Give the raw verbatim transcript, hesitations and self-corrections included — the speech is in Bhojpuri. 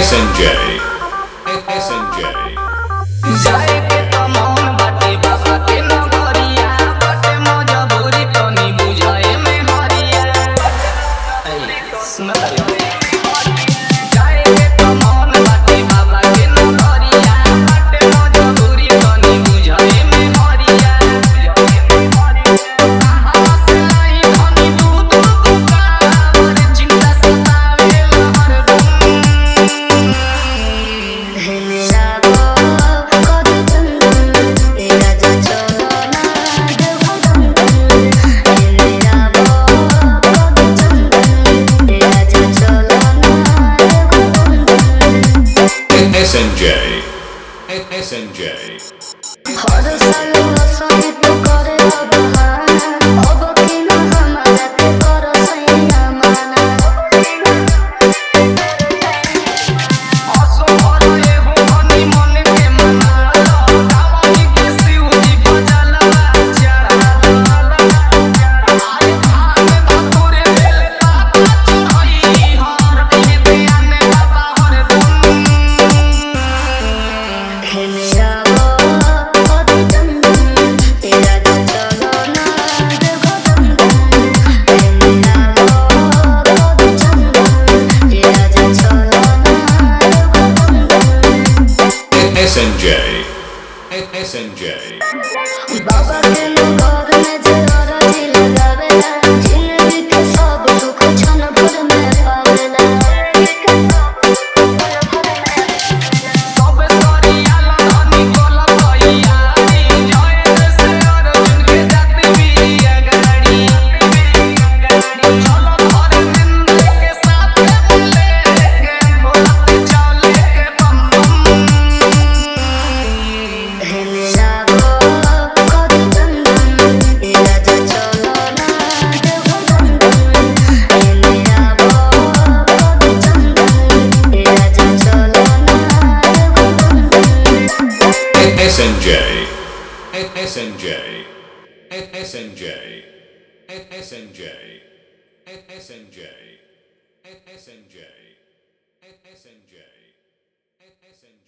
S N J. S N J. जाए के त मन बाटे बाबा के नगरिया बाटे मजबूरी तनी बुझाए में हरिया सुन तारे जाए के त मन बाटे बाबा के नगरिया बाटे मजबूरी तनी बुझाए में हरिया हंस लाई धनी दूध कुका और चिंता सतावे हरदम S N J. S N J. हर साल संगीत करे बहाना अब कि न हमारा के कर सैया माना असो भरे हो हनी मन के मना दावाई के सिउजी बजाला चढ़ा आए भाग बापुरे बेले पापा चढ़ई हर के बयाने बाबा हरदम हे मेरा वो चंदन तेरा जो चलो ना देखो चंदन हे मेरा वो चंदन तेरा जो चलो ना देखो चंदन S N J. S N J. बाबा के नगर में जरा जी लगावेला जिंदगी के सब दुख क्षण भर में पावेला सब सरिया धनी बोला भैया जय से अर्जुन के जाते बिया गाड़ी चलो घर जिंदगी के साथ बोले के बोलत चले के बम बम हे मेरा वो चंदन तेरा जो चलो ना देखो चंदन हे मेरा वो चंदन तेरा जो चलो ना देखो चंदन S N J. S N J. S N J. S N J. S N J. S N J. S N J. S N J.